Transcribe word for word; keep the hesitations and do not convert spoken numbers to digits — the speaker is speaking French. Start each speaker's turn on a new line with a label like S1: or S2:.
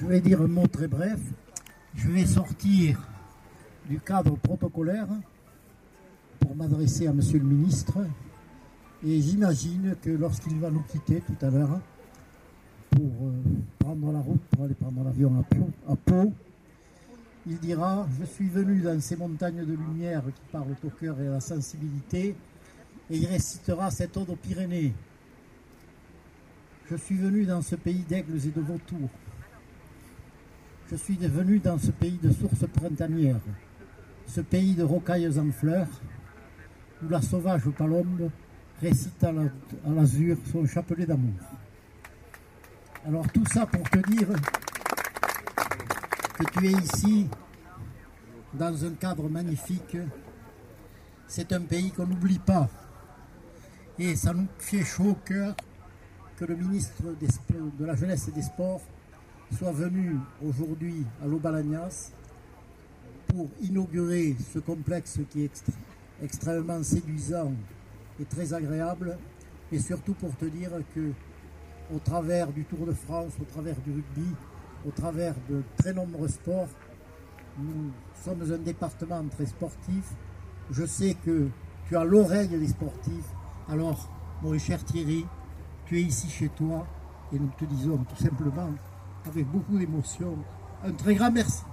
S1: Je vais dire un mot très bref. Je vais sortir du cadre protocolaire pour m'adresser à Monsieur le ministre. Et j'imagine que lorsqu'il va nous quitter tout à l'heure pour euh, prendre la route, pour aller prendre l'avion à Pau, à Pau, il dira « Je suis venu dans ces montagnes de lumière qui parlent au cœur et à la sensibilité » et il récitera cette ode aux Pyrénées. « Je suis venu dans ce pays d'aigles et de vautours. Je suis venu dans ce pays de sources printanières, ce pays de rocailles en fleurs, où la sauvage palombe récite à l'azur son chapelet d'amour. » Alors tout ça pour te dire que tu es ici dans un cadre magnifique. C'est un pays qu'on n'oublie pas. Et ça nous fait chaud au cœur que le ministre des, de la Jeunesse et des Sports soit venu aujourd'hui à Lobalagnas pour inaugurer ce complexe qui est extré, extrêmement séduisant et très agréable, et surtout pour te dire que au travers du Tour de France, au travers du rugby, au travers de très nombreux sports, nous sommes un département très sportif. Je sais que tu as l'oreille des sportifs. Alors, mon cher Thierry, tu es ici chez toi et nous te disons tout simplement, avec beaucoup d'émotion, un très grand merci.